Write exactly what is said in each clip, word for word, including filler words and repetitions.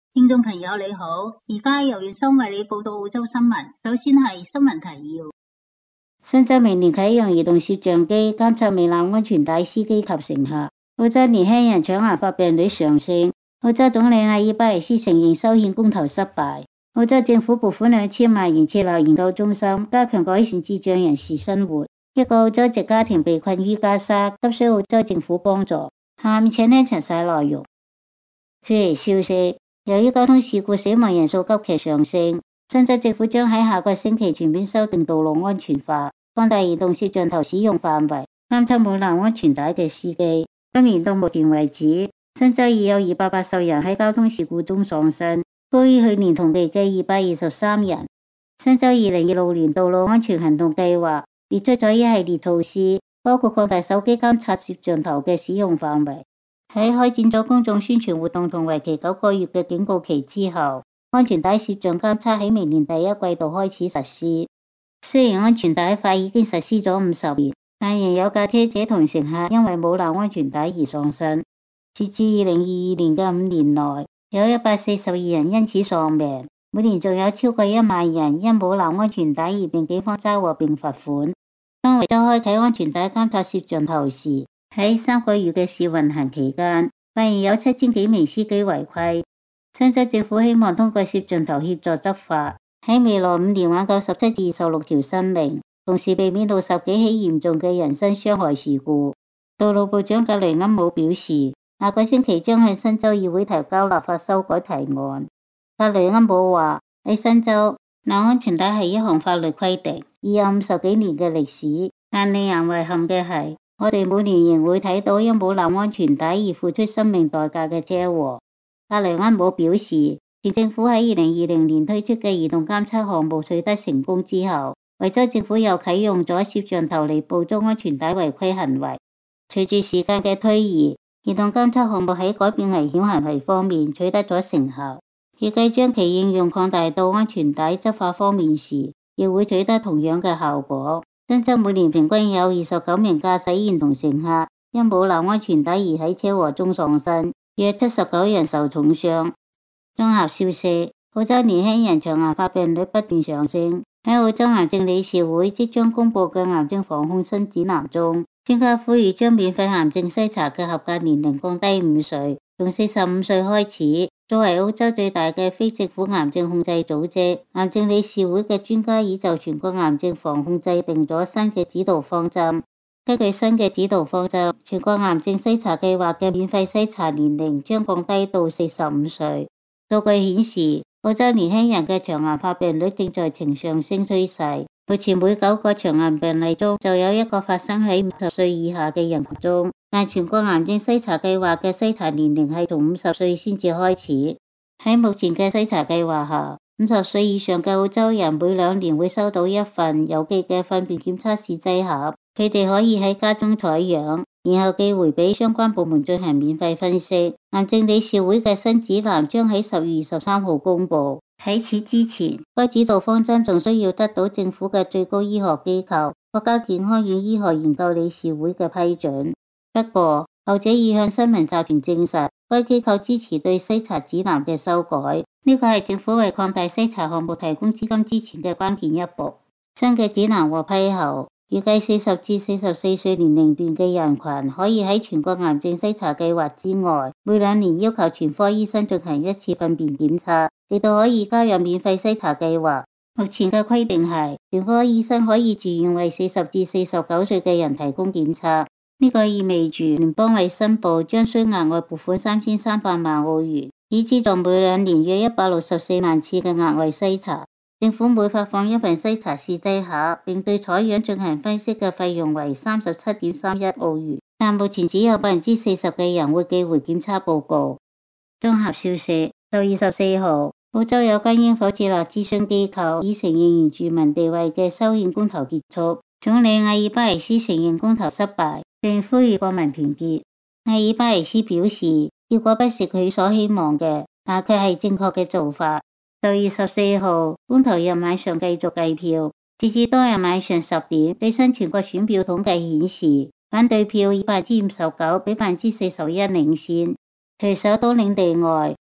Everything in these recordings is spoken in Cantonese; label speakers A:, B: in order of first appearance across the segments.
A: 聽眾朋友你好，而家由月生為你報道澳洲新聞。首先係新聞提要：新州明年啟用移動攝像機監測未攬安全帶司機及乘客。澳洲年輕人搶癌發病率上升。澳洲總理阿爾巴尼斯承認修憲公投失敗。澳洲政府撥款兩千萬元設立研究中心，加強改善智障人士生活。一個澳洲籍家庭被困於加沙，急需澳洲政府幫助。下面請聽詳細內容。暑期消息：由於交通事故死亡人數急劇上升，新州政府將喺下個星期全面修訂道路安全法，擴大移動攝像頭使用範圍，監測冇攬安全帶嘅司機。今年到目前為止，新州已有二百八十人喺交通事故中喪生，高於去年同期嘅二百二十三人。新州二零二六年道路安全行動計劃列出咗一系列措施，包括擴大手機監測攝像頭嘅使用範圍。喺開展咗公眾宣傳活動同為期九個月嘅警告期之後，安全帶攝像監測喺明年第一季度開始實施。雖然安全帶法已經實施咗五十年，但仍有駕車者同乘客因為冇攬安全帶而喪生。截至二零二二年嘅五年內，有一百四十二人因此喪命，每年仲有超過一萬人因冇攬安全帶而被警方抓獲並罰款。當維州開啟安全帶監測攝像頭時，喺三個月嘅試運行期間，發現有七千幾名司機違規。新州政府希望通過攝像頭協助執法，喺未來五年挽救十七至二十六條生命，同時避免六十幾起嚴重嘅人身傷害事故。道路部長格雷厄姆表示，下個星期將向新州議會提交立法修改提案。格雷厄姆話，喺新州，攬安全帶係一項法律規定，已有五十幾年嘅歷史，但令人遺憾嘅係，我哋每年仍會睇到因冇攬安全帶而付出生命代價嘅車禍。格雷厄姆表示，前政府喺二零二零年推出嘅移動監測項目取得成功之後，維州政府又啟用咗攝像頭嚟捕捉安全帶違規行為。隨住時間嘅推移，移動監測項目喺改變危險行為方面取得咗成效，預計將其應用擴大到安全帶執法方面時，亦會取得同樣嘅效果。新州每年平均有二十九名駕駛員同乘客因冇攬安全帶而喺車禍中喪生，約七十九人受重傷。綜合消息：澳洲年輕人腸癌發病率不斷上升。喺澳洲癌症理事會即將公布嘅癌症防控新指南中，專家呼籲將免費癌症篩查嘅合格年齡降低五歲，從四十五歲開始。作為澳洲最大嘅非政府癌症控制組織，癌症理事會嘅專家已就全國癌症防控制定咗新嘅指導方針。根據新嘅指導方針，全國癌症篩查計劃嘅免費篩查年齡將降低到四十五歲。數據顯示，澳洲年輕人嘅腸癌發病率正在呈上升趨勢。目前每九個腸癌病例中就有一個發生喺五十歲以下嘅人群中，但全國癌症篩查計劃嘅篩查年齡係從五十歲先至開始。喺目前嘅篩查計劃下，五十歲以上嘅澳洲人每兩年會收到一份郵寄嘅糞便檢測試劑盒，佢哋可以喺家中採樣，然後寄回俾相關部門進行免費分析。癌症理事會嘅新指南將喺十月二十三號公布。喺此之前，該指導方針仲需要得到政府嘅最高醫學機構國家健康與醫學研究理事會嘅批准。不過，後者已向新聞集團證實，該機構支持對篩查指南嘅修改。呢個係政府為擴大篩查項目提供資金之前嘅關鍵一步。新嘅指南獲批後，預計四十至四十四歲年齡段嘅人群可以喺全國癌症篩查計劃之外，每兩年要求全科醫生進行一次糞便檢測，亦都可以加入免費篩查計劃。目前嘅規定係，全科醫生可以自願為四十至四十九歲嘅人提供檢測。呢個意味住聯邦衛生部將需額外撥款三千三百萬澳元，以資助每兩年約一百六十四萬次嘅額外篩查。政府每發放一份篩查試劑盒，並對採樣進行分析嘅費用為三十七點三一澳元，但目前只有百分之四十嘅人會寄回檢測報告。綜合消息：就二十四號，澳洲有關應否設立諮詢機構以承認原住民地位嘅修憲公投結束。總理阿爾巴尼斯承認公投失敗，並呼籲國民團結。阿爾巴尼斯表示，結果不是佢所希望嘅，但卻係正確嘅做法。就月十四號，公投日晚上繼續計票，截至當日晚上十點，最新全國選票統計顯示，反對票以百分之五十九比百分之四十一領先。除首都領地外，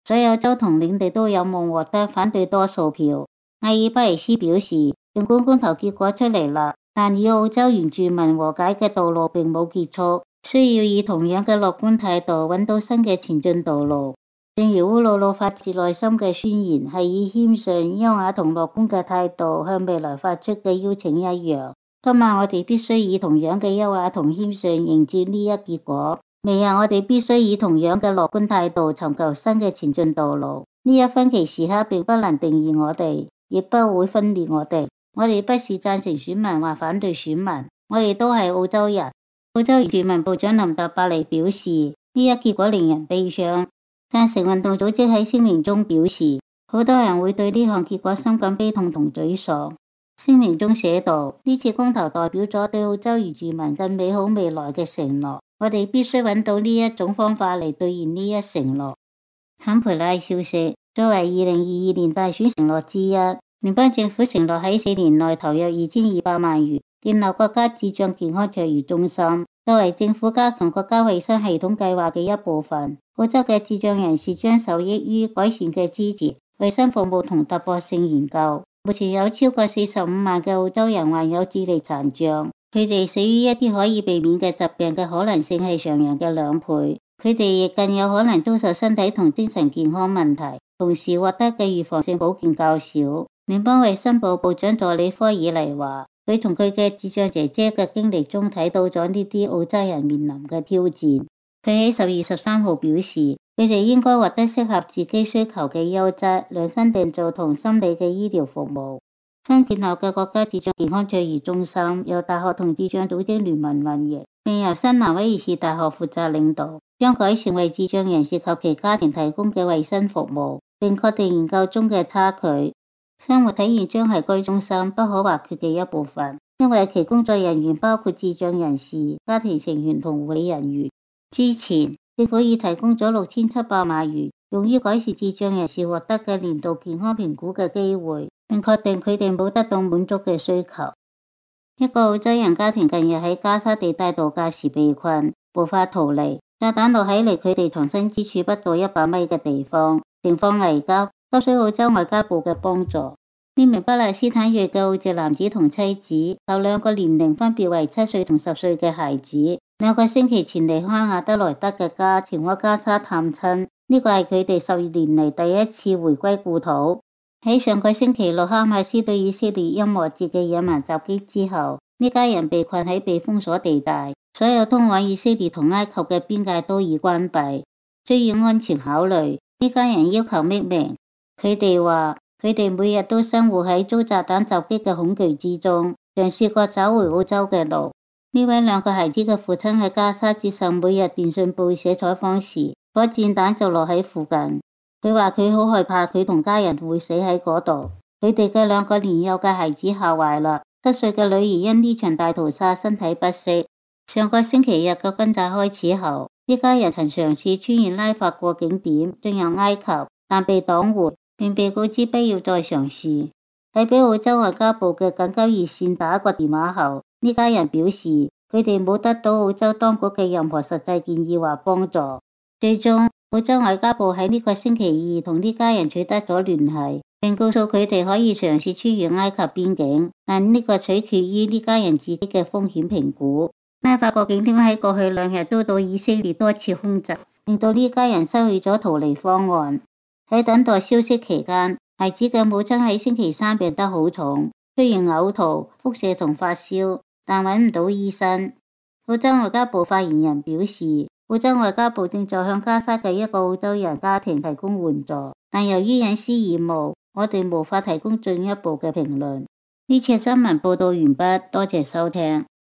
A: 所有州同領地都有望獲得反對多數票。艾爾巴尼斯表示，儘管公投結果出嚟啦，但與澳洲原住民和解嘅道路並冇結束，需要以同樣嘅樂觀態度揾到新嘅前進道路。正如烏魯魯發自內心嘅宣言係以謙遜、優雅同樂觀嘅態度向未來發出嘅邀請一樣，今晚我哋必須以同樣嘅優雅同謙遜迎接呢一結果。明日我哋必須以同樣嘅樂觀態度尋求新嘅前進道路。呢一分歧時刻並不能定義我哋，亦不會分裂我哋。我哋不是贊成選民或反對選民，我哋都係澳洲人。澳洲原住民部長林特伯利表示，呢一結果令人悲傷。贊成運動組織喺聲明中表示，好多人會對呢項結果深感悲痛同沮喪。聲明中寫道，呢次公投代表咗對澳洲原住民更美好未來嘅承諾，我哋必須揾到呢一種方法嚟兌現呢一承諾。坎培拉消息，作為二零二二年大選承諾之一，聯邦政府承諾喺四年內投入二千二百萬元，建立國家智障健康卓越中心，作為政府加強國家衛生系統計劃嘅一部分。澳洲嘅智障人士將受益於改善嘅支持、衛生服務同突破性研究。目前有超過四十五萬嘅澳洲人患有智力殘障，佢哋死於一啲可以避免嘅疾病嘅可能性係常人嘅兩倍，佢哋亦更有可能遭受身體同精神健康問題，同時獲得嘅預防性保健較少。聯邦衛生部部長助理科爾尼話，佢從佢嘅智障姐姐嘅經歷中睇到咗呢啲澳洲人面臨嘅挑戰。佢喺十月十三號表示，佢哋應該獲得適合自己需求嘅優質、量身訂造同心理嘅醫療服務。新建立嘅國家智障健康卓越中心由大學同智障組織聯盟運營，並由新南威爾士大學負責領導，將改善為智障人士及其家庭提供嘅衛生服務，並確定研究中嘅差距。生活體驗將係該中心不可或缺嘅一部分，因為其工作人員包括智障人士、家庭成員同護理人員。之前政府已提供咗六千七百萬元，用於改善智障人士獲得嘅年度健康評估嘅機會，並確定佢哋冇得到滿足嘅需求。一個澳洲人家庭近日喺加沙地帶度假時被困，無法逃離，炸彈落喺離佢哋藏身之處不到一百米嘅地方，情況危急，急需澳洲外交部嘅幫助。呢名巴勒斯坦裔嘅澳籍男子同妻子有兩個年齡分別為七歲同十歲嘅孩子。兩個星期前離開阿德萊德嘅家，前往加沙探親。呢個係佢哋十二年嚟第一次回歸故土。喺上個星期六哈馬斯對以色列音樂節嘅野蠻襲擊之後，呢家人被困喺被封鎖地帶，所有通往以色列同埃及嘅邊界都已關閉。出於安全考慮，呢家人要求匿名。佢哋話佢哋每日都生活喺遭炸彈襲擊嘅恐懼之中，嘗試過找回澳洲嘅路。呢位兩個孩子嘅父親喺加沙接受每日電訊報社採訪時，火箭彈就落喺附近。佢話佢好害怕佢同家人會死喺嗰度。佢哋嘅兩個年幼嘅孩子嚇壞啦，七歲嘅女兒因呢場大屠殺身體不適。上個星期日嘅轟炸開始後，呢家人曾嘗試穿越拉法過境點進入埃及，但被擋回，並被告知不要再嘗試。喺俾澳洲外交部嘅緊急熱線打過電話後，呢家人表示佢哋冇得到澳洲當局嘅任何實際建議或幫助。最終，澳洲外交部喺呢個星期二同呢家人取得咗聯繫，並告訴佢哋可以嘗試穿越埃及邊境，但呢個取決於呢家人自己嘅風險評估。拉法過境點喺過去兩日遭到以色列多次空襲，令到呢家人失去咗逃離方案。喺等待消息期間，孩子嘅母親喺星期三病得好重，出現嘔吐、腹瀉同發燒，但揾唔到醫生。澳洲外交部發言人表示，澳洲外交部正在向加沙嘅一個澳洲人家庭提供援助，但由於隱私義務，我哋無法提供進一步嘅評論。呢次新聞報道完畢，多謝收聽。